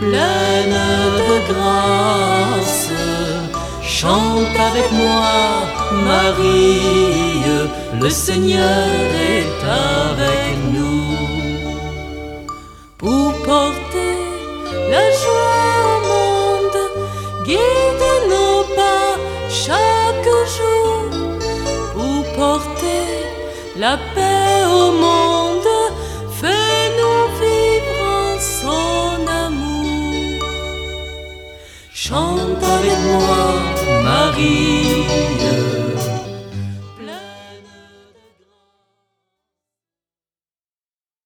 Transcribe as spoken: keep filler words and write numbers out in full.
pleine de grâce. Chante avec moi, Marie, le Seigneur est avec nous. Pour porter la joie au monde, guide nos pas chaque jour. Pour porter la paix au monde, fais-nous vivre en son amour. Chante avec moi, Marie,